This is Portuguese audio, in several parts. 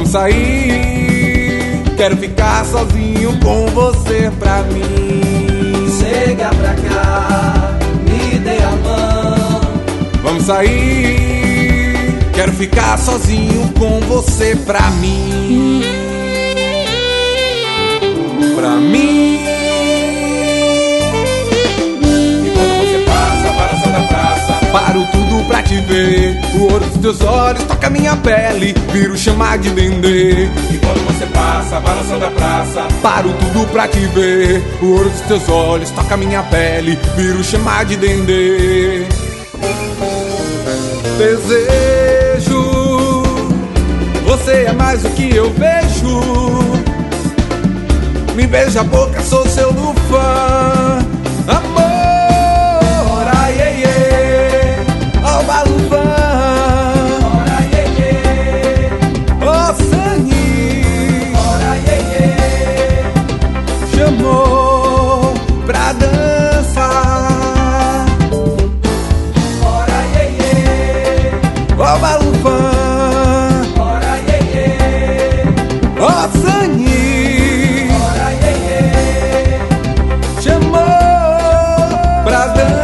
Vamos sair, quero ficar sozinho com você pra mim. Chega pra cá, me dê a mão. Vamos sair, quero ficar sozinho com você pra mim. Pra mim. E quando você passa, balançando a praça, paro tudo pra te ver. O ouro dos teus olhos toca minha pele, viro chama de dendê. e quando você passa, balançando a praça, Paro tudo pra te ver. O ouro dos teus olhos toca minha pele, viro chama de dendê. Desejo, você é mais do que eu vejo. Me beija a boca, sou seu lufã. Amor, ai, ai, ai, ó balufã. Ora, iê, iê. Ó sangue, Ora, iê, iê. chamou pra dançar. Ora, iê, iê. Ó balufã, Ora, iê, iê. ó sangue, Ora, iê, iê. chamou pra dançar.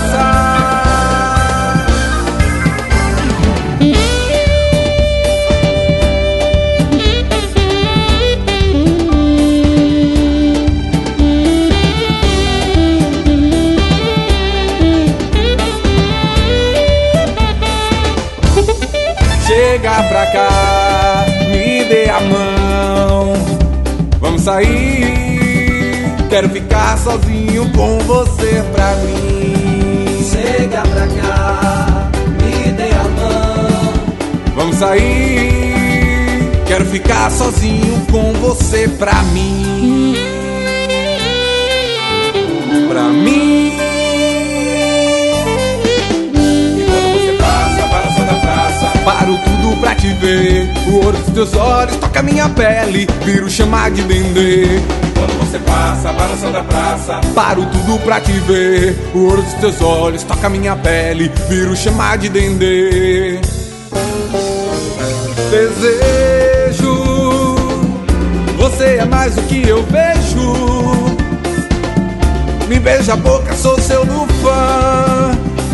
Chega pra cá, me dê a mão. Vamos sair, quero ficar sozinho com você pra mim. Chega pra cá, me dê a mão. Vamos sair, quero ficar sozinho com você pra mim. Pra mim. e quando você passa, balançando a praça, Paro tudo pra te ver. O ouro dos teus olhos toca minha pele, viro chama de dendê. e quando você passa, balançando a praça, Paro tudo pra te ver. O ouro dos teus olhos toca minha pele, viro chama de dendê. Desejo, você é mais do que eu vejo. Me beija a boca, sou seu lufã.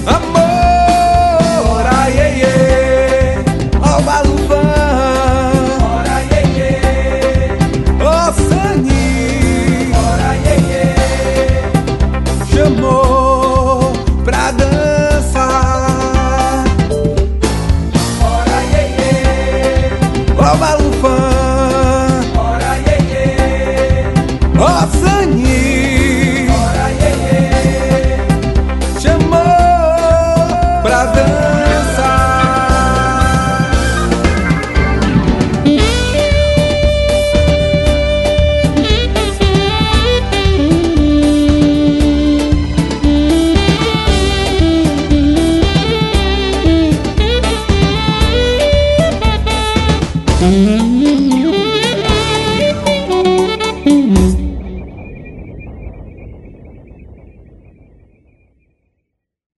Amor, ai, ai, ai, ó balufã. Ora, iê, iê. Ó sangue, Ora, iê, iê. chamou pra dançar. Ora, iê, iê. Ó balufã, Ora, iê, iê. ó sangue, Ora, iê, iê. chamou pra dançar.